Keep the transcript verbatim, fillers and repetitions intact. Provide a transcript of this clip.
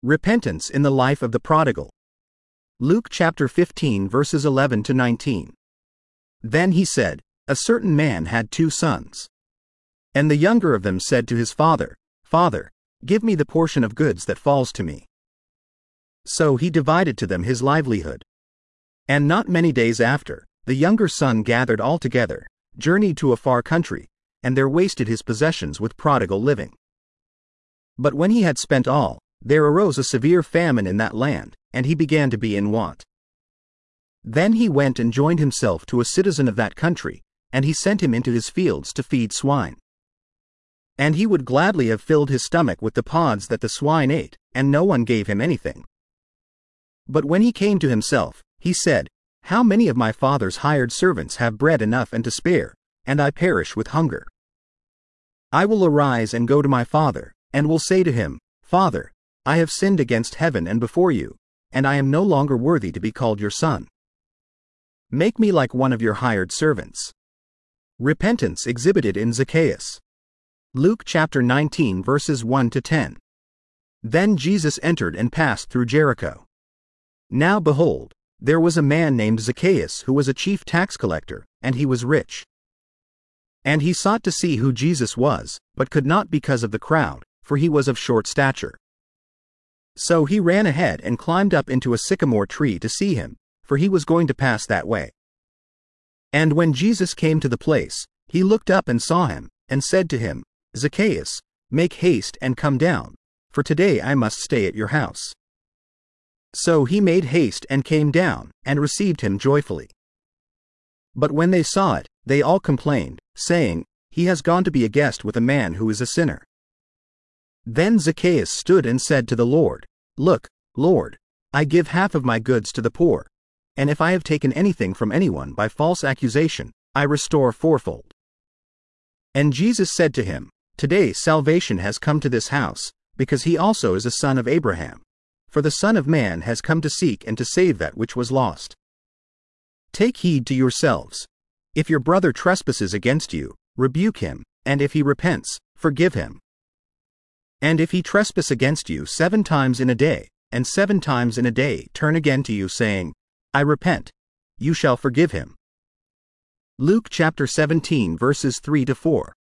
Repentance in the life of the prodigal. Luke chapter fifteen verses eleven to nineteen. Then he said, A certain man had two sons. And the younger of them said to his father, Father, give me the portion of goods that falls to me. So he divided to them his livelihood. And not many days after, the younger son gathered all together, journeyed to a far country, and there wasted his possessions with prodigal living. But when he had spent all, there arose a severe famine in that land, and he began to be in want. Then he went and joined himself to a citizen of that country, and he sent him into his fields to feed swine. And he would gladly have filled his stomach with the pods that the swine ate, and no one gave him anything. But when he came to himself, he said, How many of my father's hired servants have bread enough and to spare, and I perish with hunger? I will arise and go to my father, and will say to him, Father, I have sinned against heaven and before you, and I am no longer worthy to be called your son. Make me like one of your hired servants. Repentance exhibited in Zacchaeus. Luke chapter nineteen verses one to ten. Then Jesus entered and passed through Jericho. Now behold, there was a man named Zacchaeus who was a chief tax collector, and he was rich. And he sought to see who Jesus was, but could not because of the crowd, for he was of short stature. So he ran ahead and climbed up into a sycamore tree to see him, for he was going to pass that way. And when Jesus came to the place, he looked up and saw him, and said to him, Zacchaeus, make haste and come down, for today I must stay at your house. So he made haste and came down, and received him joyfully. But when they saw it, they all complained, saying, He has gone to be a guest with a man who is a sinner. Then Zacchaeus stood and said to the Lord, Look, Lord, I give half of my goods to the poor, and if I have taken anything from anyone by false accusation, I restore fourfold. And Jesus said to him, Today salvation has come to this house, because he also is a son of Abraham. For the Son of Man has come to seek and to save that which was lost. Take heed to yourselves. If your brother trespasses against you, rebuke him, and if he repents, forgive him. And if he trespass against you seven times in a day, and seven times in a day turn again to you saying, I repent, you shall forgive him. Luke chapter seventeen verses three to four.